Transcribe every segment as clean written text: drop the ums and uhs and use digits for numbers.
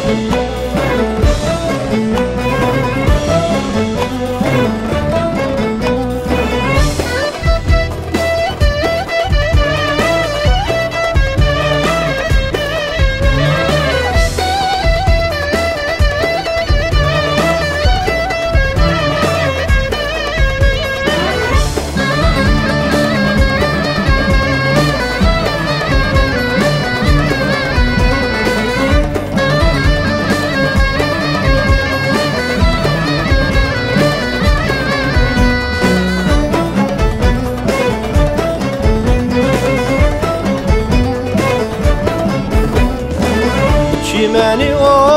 Çimeni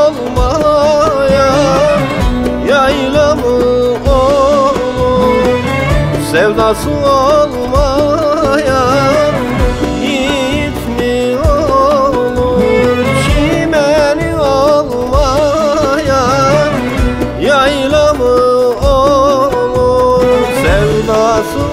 olmayan yayla mı olur? Sevdası olmayan yiğit mi olur? Çimeni olmayan yayla mı olur? Sevdası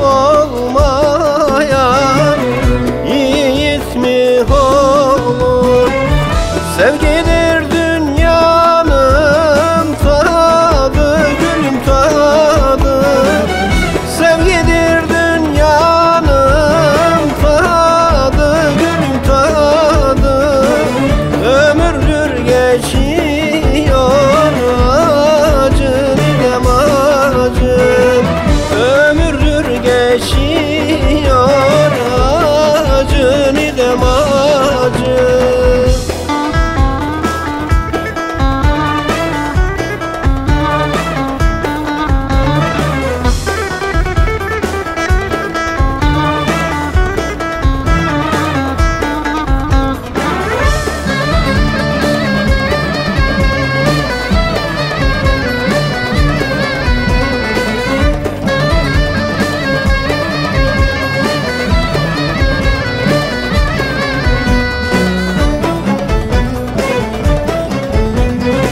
olmayan yiğit mi olur? Sevgidir dünyanın tadı, gülüm tadı. Sevgidir dünyanın tadı, gülüm tadı. Ömürdür geçiyor acın idem acın. Ömürdür geçiyor acın idem acın.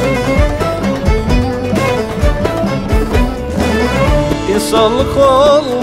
İnsanlık ol